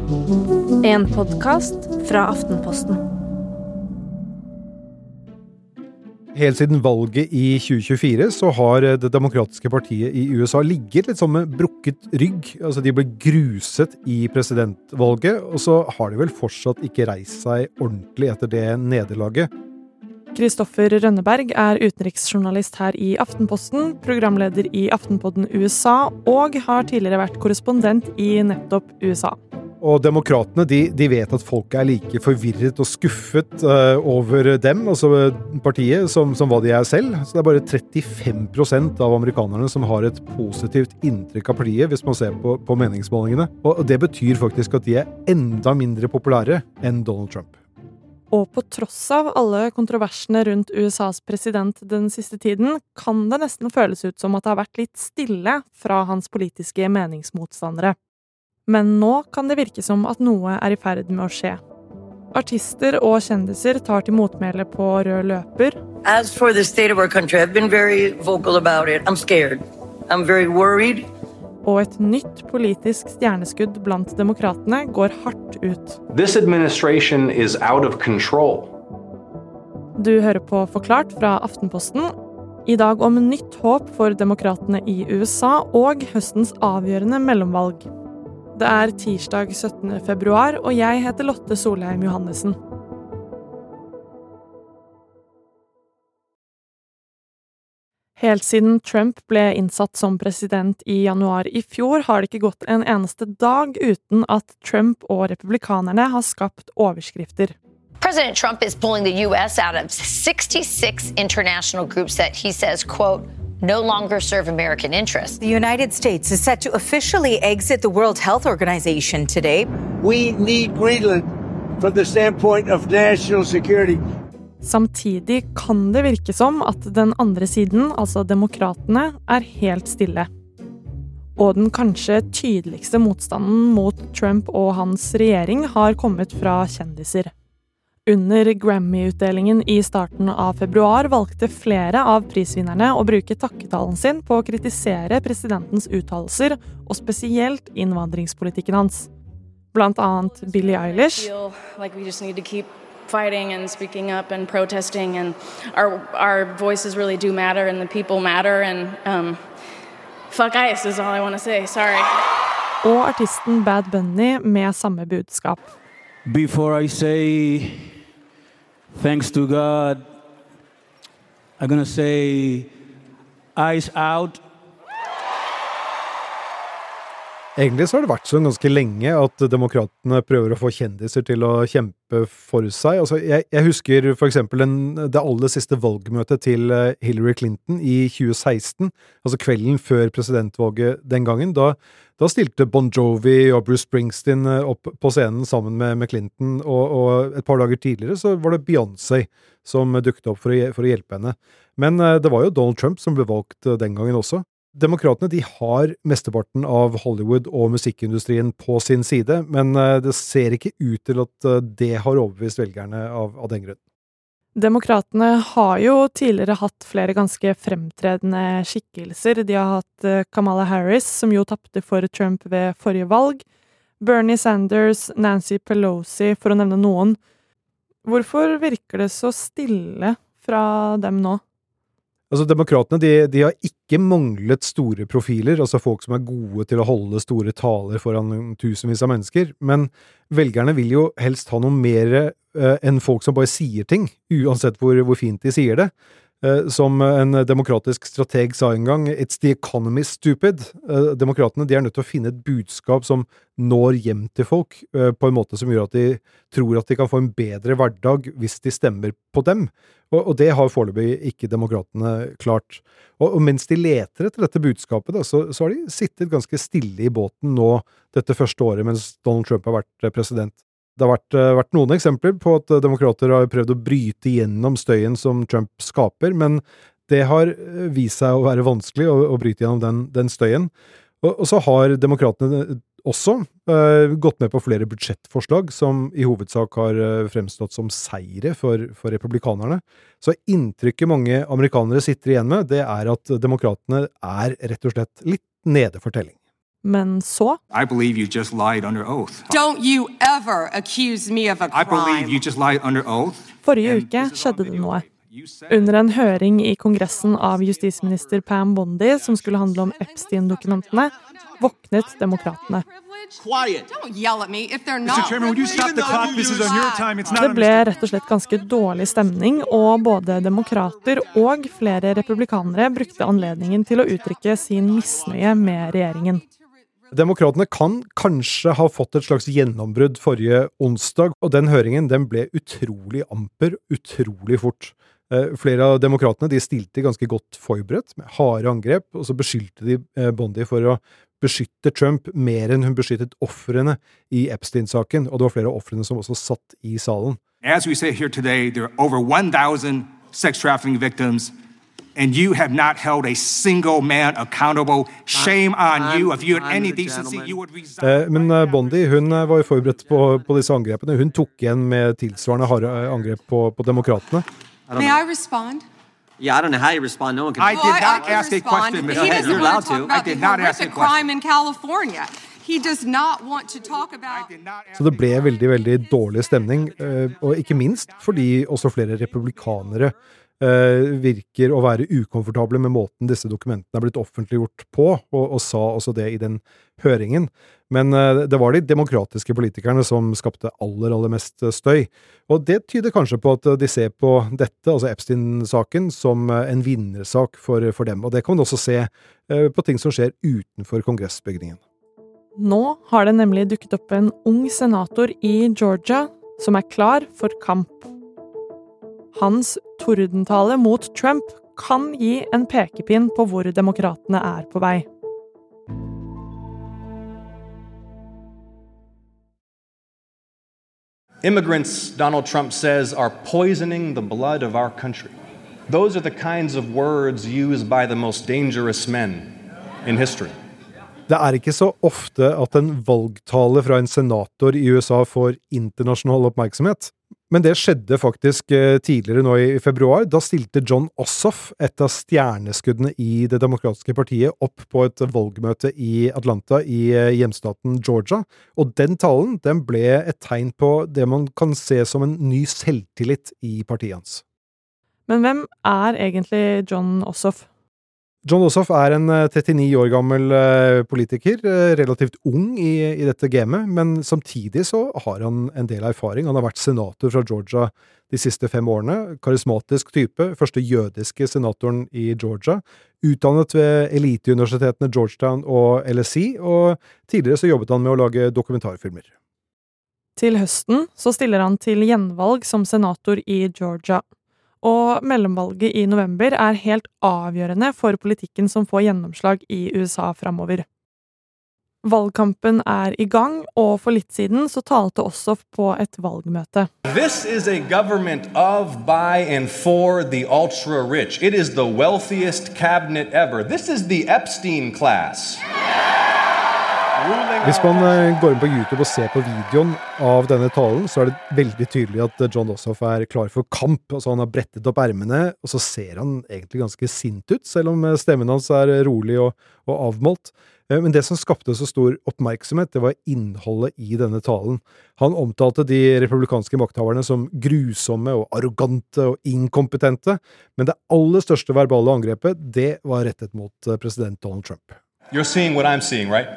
En podcast fra Aftenposten. Helt siden valget i 2024 så har det demokratiske partiet i USA ligget litt sånn med brukket rygg. Altså de ble gruset i presidentvalget, og så har de vel fortsatt ikke reist seg ordentlig etter det nederlaget. Kristoffer Rønneberg er utenriksjournalist her i Aftenposten, programleder i Aftenpodden USA, og har tidligere vært korrespondent i nettopp USA. Og demokratene, de vet at folk er like forvirret og skuffet over dem, altså partiet, som hva de er selv. Så det er bare 35% av amerikanerne som har et positivt inntrykk av partiet, hvis man ser på meningsmålingene. Og det betyr faktisk at de er enda mindre populære enn Donald Trump. Og på tross av alle kontroversene rundt USAs president den siste tiden, kan det nesten føles ut som at det har vært litt stille fra hans politiske meningsmotstandere. Men nå kan det virke som at noe er i ferd med å skje. Artister og kjendiser tar til motmæle på rød løper. As for the state of our country, I've been very vocal about it. I'm scared. I'm very worried. Og et nytt politisk stjerneskudd blant demokratene går hardt ut. This administration is out of control. Du hører på Forklart fra Aftenposten. I dag om nytt håp for demokratene i USA og høstens avgjørende mellomvalg. Det er tirsdag 17. februar, og jeg heter Lotte Solheim Johannessen. Helt siden Trump ble innsatt som president i januar i fjor, har det ikke gått en eneste dag uten at Trump og republikanerne har skapt overskrifter. President Trump is pulling the U.S. out of 66 international groups that he says, quote, no longer serve American interests. The United States is set to officially exit the World Health Organization today. We need Greenland from the standpoint of national security. Samtidig kan det virke som at den andre siden, altså demokratene, er helt stille. Og den kanskje tydeligste motstanden mot Trump og hans regjering har kommet fra kjendiser. Under Grammy-utdelingen i starten av februar valgte flere av prisvinnerne å bruke takketalen sin på å kritisere presidentens uttalelser, og spesielt innvandringspolitikken hans. Blant annet Billie Eilish. Like we just need to keep fighting and speaking up and protesting, and our voices really do matter and the people matter, and fuck ICE is all I want to say, sorry. Og artisten Bad Bunny med samme budskap. Before I say thanks to God, I'm gonna say eyes out. Egentlig så har det vært sånn ganske lenge at demokratene prøver å få kjendiser til å kjempe for seg. Altså, jeg husker for eksempel det aller siste valgmøtet til Hillary Clinton i 2016, altså kvelden før presidentvalget den gangen. Da stilte Bon Jovi og Bruce Springsteen opp på scenen sammen med Clinton, og et par dager tidligere så var det Beyoncé som dukket opp for å hjelpe henne. Men det var jo Donald Trump som ble valgt den gangen også. Demokratene de har mesteparten av Hollywood og musikkindustrien på sin side, men det ser ikke ut til at det har overbevist velgerne av den grunn. Demokratene har jo tidligere hatt flere ganske fremtredende skikkelser. De har hatt Kamala Harris, som jo tappte for Trump ved forrige valg, Bernie Sanders, Nancy Pelosi, for å nevne noen. Hvorfor virker det så stille fra dem nå? Altså, demokratene, de har ikke manglet store profiler, altså folk som er gode til å holde store taler foran tusenvis av mennesker, men velgerne vil jo helst ha noe mer enn folk som bare sier ting, uansett hvor fint de sier det. Som en demokratisk strateg sa en gang, it's the economy stupid. Demokratene, de er nødt til å finne et budskap som når hjem til folk på en måte som gjør at de tror at de kan få en bedre hverdag hvis de stemmer på dem. Og det har foreløpig ikke demokratene klart. Og mens de leter etter dette budskapet, da, så har de sittet ganske stille i båten nå dette første året mens Donald Trump har vært president. Det har vært noen eksempler på at demokrater har prøvd å bryte gjennom støyen som Trump skaper, men det har vist seg å være vanskelig å bryte gjennom den støyen. Og så har demokratene også gått med på flere budsjettforslag som i hovedsak har fremstått som seire for republikanerne. Så inntrykket mange amerikanere sitter igjen med, det er at demokratene er rett og slett litt nede for telling. Men så I believe you just lied under oath. Don't you ever accuse me of a crime. I believe you just lied under oath. Forrige uke skjedde det noe. Under en høring I Kongressen av justisminister Pam Bondi som skulle handle om Epstein-dokumentene, våknet demokratene. Det ble rett og slett ganske dårlig stemning, og både demokrater og flere republikanere brukte anledningen til å uttrykke sin misnøye med regjeringen. Demokratene kan kanskje ha fått et slags gjennombrudd forrige onsdag, og den høringen den ble utrolig amper, utrolig fort. Flere av demokratene de stilte ganske godt forberedt, med harde angrep, og så beskyldte de Bondi for å beskytte Trump mer enn hun beskyttet offrene I Epstein-saken, og det var flere av offrene som også satt I salen. As we sit here today, there are over 1,000 sex trafficking victims, and you have not held a single man accountable. Shame on you. If you had any decency, you would resign. Men Bondi, hun var jo forberedt på disse angrepene. Hun tok igjen med tilsvarende harde angrep på demokratene. May I respond? Yeah, I don't know how you respond. No one can. I did not ask a question, Ms. He doesn't You're want allowed to talk to. about I did the not ask a horrific question. crime in California. He does not want to talk about. Så det ble veldig, veldig dårlig stemning, og ikke minst fordi også flere republikanere virker å være ukomfortable med måten disse dokumentene blitt offentliggjort på, og sa også det I den høringen. Men det var de demokratiske politikerne som skapte aller mest støy. Og det tyder kanskje på at de ser på dette, altså Epstein-saken, som en vinnersak for dem. Og det kan man også se på ting som skjer utenfor kongressbygningen. Nå har det nemlig dukket opp en ung senator I Georgia som klar for kamp. Hans tordentale mot Trump kan gi en pekepinn på hvor demokratene på vei. Immigrants, Donald Trump says, are poisoning the blood of our country. Those are the kinds of words used by the most dangerous men in history. Det ikke så ofte at en valgtale fra en senator I USA får internasjonal oppmerksomhet. Men det skjedde faktisk tidligere nå I februar. Da stilte John Ossoff, et av stjerneskuddene I det demokratiske partiet, opp på et valgmøte I Atlanta I hjemstaten Georgia. Og den talen, den ble et tegn på det man kan se som en ny selvtillit I partiet hans. Men hvem egentlig John Ossoff? John Ossoff en 39 år gammel politiker, relativt ung I dette gamet, men samtidig så har han en del erfaring. Han har vært senator fra Georgia de siste 5 årene, karismatisk type, første jødiske senatoren I Georgia, utdannet ved eliteuniversitetene Georgetown og LSE, og tidligere så jobbet han med å lage dokumentarfilmer. Til høsten så stiller han til gjenvalg som senator I Georgia. Og mellomvalget I november helt avgjørende for politikken som får gjennomslag I USA fremover. Valgkampen I gang, og for litt siden så talte Ossoff på et valgmøte. This is a government of, by, and for the ultra-rich. It is the wealthiest cabinet ever. This is the Epstein class. Hvis man går inn på YouTube og ser på videoen av denne talen, så det veldig tydelig at John Ossoff klar for kamp. Altså han har brettet opp ermene, og så ser han egentlig ganske sint ut, selv om stemmen hans rolig og avmålt. Men det som skapte så stor oppmerksomhet, det var innholdet I denne talen. Han omtalte de republikanske makthaverne som grusomme og arrogante og inkompetente, men det aller største verbale angrepet, det var rettet mot president Donald Trump. You're seeing what I'm seeing, right?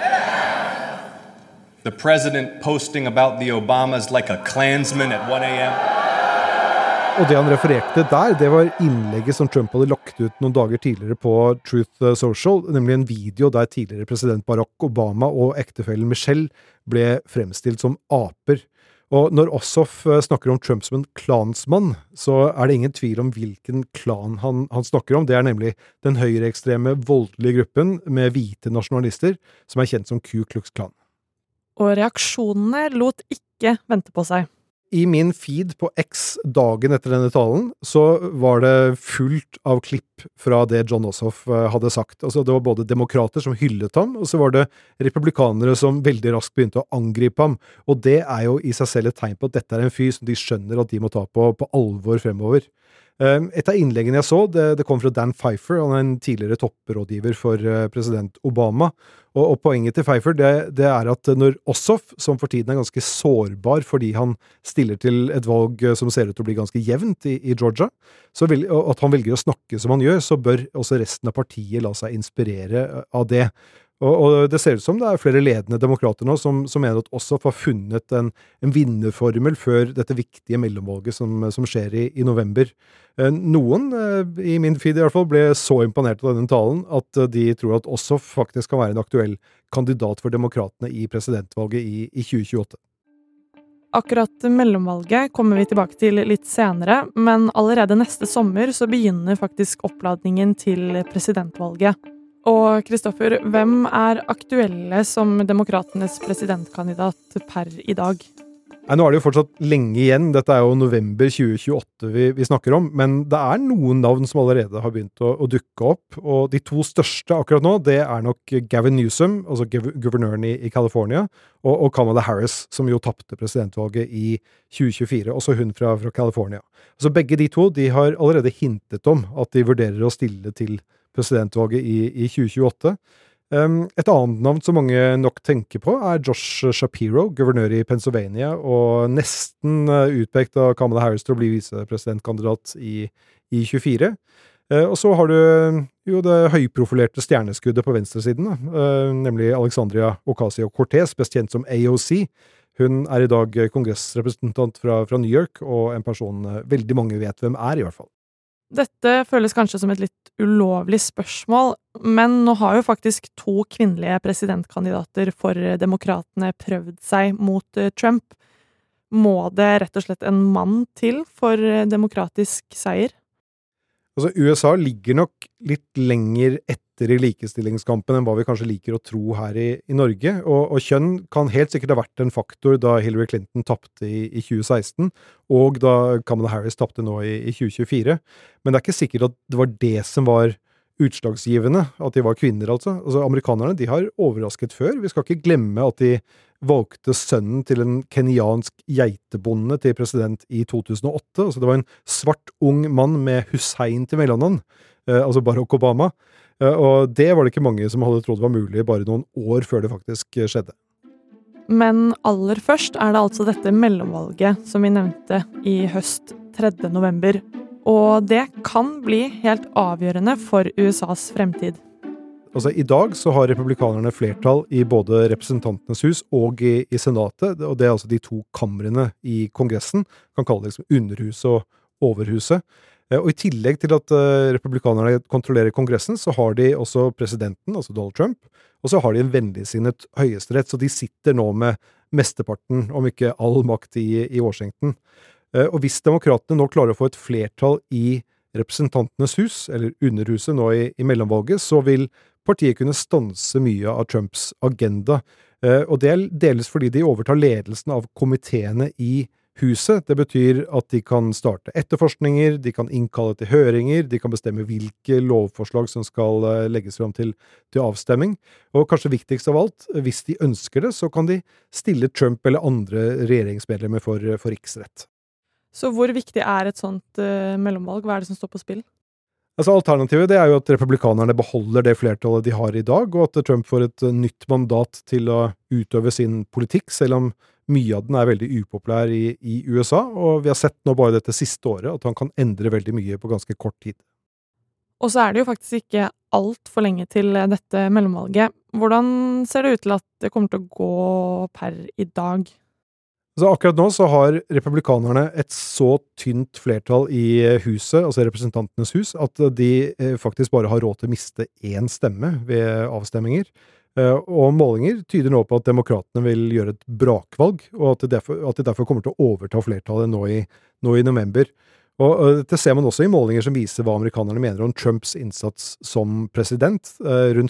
The president posting about the Obamas like a Klansman at 1 a.m. Og det han refererte der, det var innlegget som Trump hadde lagt ut noen dager tidligere på Truth Social, nemlig en video der tidligere president Barack Obama og ektefellen Michelle ble fremstilt som aper. Og når Ossoff snakker om Trump som en klansmann, så det ingen tvil om hvilken klan han snakker om. Det nemlig den høyreekstreme, voldelige gruppen med hvite nasjonalister, som kjent som Ku Klux Klan. Og reaksjonene lot ikke vente på seg. I min feed på X dagen etter denne talen, så var det fullt av klipp fra det John Ossoff hadde sagt. Altså, det var både demokrater som hyllet ham, og så var det republikanere som veldig raskt begynte å angripe ham. Og det jo I seg selv et tegn på at dette en fyr som de skjønner at de må ta på alvor fremover. Et av innleggene jeg så, det kom fra Dan Pfeiffer, han en tidligere topprådgiver for president Obama, og poenget til Pfeiffer det at når Ossoff, som for tiden ganske sårbar fordi han stiller til et valg som ser ut til å bli ganske jevnt i Georgia, og at han velger å snakke som han gjør, så bør også resten av partiet la seg inspirere av det. Og det ser ut som det flere ledende demokrater nå som mener at Ossoff har funnet en vinnerformel før dette viktige mellomvalget som skjer i november. Noen, i min feed i hvert fall, ble så imponert av denne talen at de tror at Ossoff faktisk kan være en aktuell kandidat for demokratene i presidentvalget i 2028. Akkurat mellomvalget kommer vi tilbake til litt senere, men allerede neste sommer så begynner faktisk oppladningen til presidentvalget. Og Kristoffer, hvem aktuelle som demokratenes presidentkandidat per i dag? Nå det jo fortsatt lenge igjen, dette jo november 2028 vi snakker om, men det noen navn som allerede har begynt å dukke opp, og de to største akkurat nå, det nok Gavin Newsom, altså guvernøren i California, og Kamala Harris, som jo tappte presidentvalget i 2024, også hun fra California. Så begge de to, de har allerede hintet om at de vurderer å stille til presidentvalget i 2028. Et annet navn som mange nok tenker på Josh Shapiro, guvernør i Pennsylvania, og nesten utpekt av Kamala Harris til å bli visepresidentkandidat i 24. Og så har du jo det høyprofilerte stjerneskuddet på venstresiden, nemlig Alexandria Ocasio-Cortez, best kjent som AOC. Hun i dag kongressrepresentant fra New York, og en person veldig mange vet hvem i hvert fall. Dette føles kanskje som et litt ulovlig spørsmål, men nå har jo faktisk to kvinnelige presidentkandidater for demokratene prøvd seg mot Trump. Må det rett og slett en mann til for demokratisk seier? Altså, USA ligger nok litt lenger etter i likestillingskampen enn hva vi kanskje liker å tro her i Norge, og kjønn kan helt sikkert ha vært en faktor da Hillary Clinton tappte i 2016, og da Kamala Harris tappte nå i 2024. Men det ikke sikkert at det var det som var utslagsgivende, at de var kvinner altså. Amerikanerne, de har overrasket før. Vi skal ikke glemme at de valgte sønnen til en kenyansk geitebonde til president i 2008. Det var en svart ung mann med Hussein til mellomnavn, altså Barack Obama. Og det var det ikke mange som hadde trodd var mulig bare noen år før det faktisk skjedde. Men aller først det altså dette mellomvalget som vi nevnte i høst 3. november. Og det kan bli helt avgjørende for USAs fremtid. I dag så har republikanerne flertall i både representantenes hus og i senatet, og det de to kamrene i kongressen, kan kalle det underhuset og overhuset. Og i tillegg til at republikanerne kontrollerer kongressen, så har de også presidenten, altså Donald Trump, og så har de en vennligsinnet høyesterett, så de sitter nå med mesteparten, om ikke all makt i Washington. Og hvis demokratene nå klarer å få et flertall i representantenes hus, eller underhuset nå i mellomvalget, så vil partiet kunne stanse mye av Trumps agenda. Og det deles fordi de overtar ledelsen av komiteene i huset. Det betyr at de kan starte etterforskninger, de kan innkalle til høringer, de kan bestemme hvilke lovforslag som skal legges fram til avstemming. Og kanskje viktigst av alt, hvis de ønsker det, så kan de stille Trump eller andre regjeringsmedlemmer for riksrett. Så hvor viktig et sånt mellomvalg? Hva det som står på spill? Alternativet det jo at republikanerne beholder det flertallet de har i dag, og at Trump får et nytt mandat til å utøve sin politikk, selv om mye av den veldig upopulær i USA, og vi har sett nå bare dette siste året at han kan endre veldig mye på ganske kort tid. Og så det jo faktisk ikke alt for lenge til dette mellomvalget. Hvordan ser det ut til at det kommer til å gå per i dag? Akkurat nå så har republikanerne et så tynt flertall i huset, altså representantenes hus, at de faktisk bare har råd til å miste 1 stemme ved avstemminger. Og målinger tyder nå på at demokratene vil gjøre et brakvalg, og at de derfor kommer til å overta flertallet nå i november. Og dette ser man også i målinger som viser hva amerikanerne mener om Trumps innsats som president. Rundt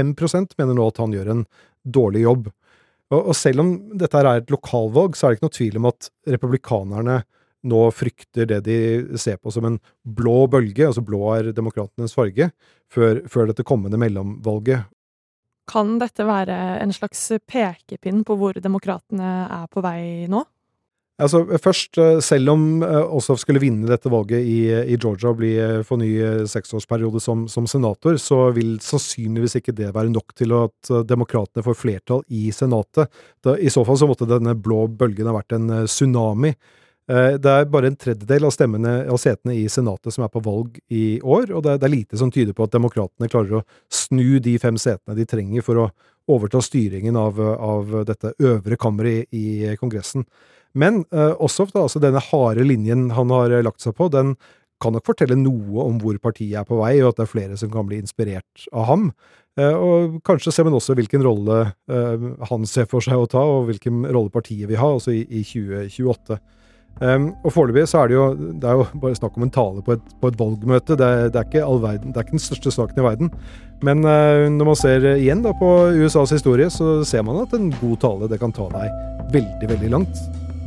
55% mener nå at han gjør en dårlig jobb. Og selv om dette et lokalvalg, så det ikke noe tvil om at republikanerne nå frykter det de ser på som en blå bølge, altså blå demokratenes farge, før dette kommende mellomvalget. Kan dette være en slags pekepinn på hvor demokratene på vei nå? Altså, først, selv om Ossoff skulle vinne dette valget i Georgia og få ny 6-årsperiode som senator, så vil sannsynligvis ikke det være nok til at demokratene får flertall i senatet. I så fall så måtte denne blå bølgen ha vært en tsunami. Det bare en tredjedel av setene i senatet som på valg i år, og det lite som tyder på at demokratene klarer å snu de 5 setene de trenger for å overta styringen av dette øvre kammeret i kongressen. Men Ossoff, altså denne harde linjen han har lagt seg på, den kan nok fortelle noe om hvor partiet på vei, og at det flere som kan bli inspirert av ham. Og kanskje ser man også hvilken rolle han ser for seg å ta, og hvilken rolle partiet vil ha, også i 2028. Og foreløpig så det er jo bare snakk om en tale på et valgmøte. Det er ikke all verden, det er ikke den største saken i verden. Men når man ser igjen da på USAs historie, så ser man at en god tale, det kan ta deg veldig, veldig langt.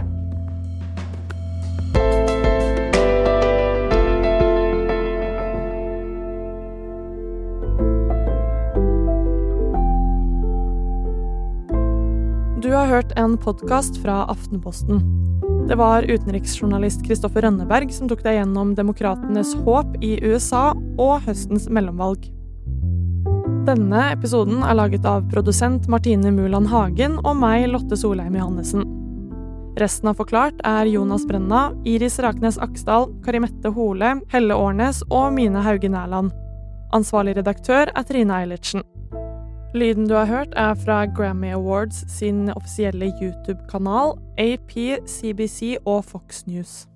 Du har hørt en podcast fra Aftenposten. Det var utenriksjournalist Kristoffer Rønneberg som tok deg gjennom demokratenes håp i USA og høstens mellomvalg. Denne episoden laget av produsent Martine Muland Hagen og meg, Lotte Solheim Johannessen. Resten av Forklart Jonas Brenna, Iris Raknes Aksdal, Karimette Hole, Helle Årnes og Mine Haugen Erland. Ansvarlig redaktør Trine Eilertsen. Lyden du har hørt fra Grammy Awards sin offisielle YouTube-kanal, AP, CBC og Fox News.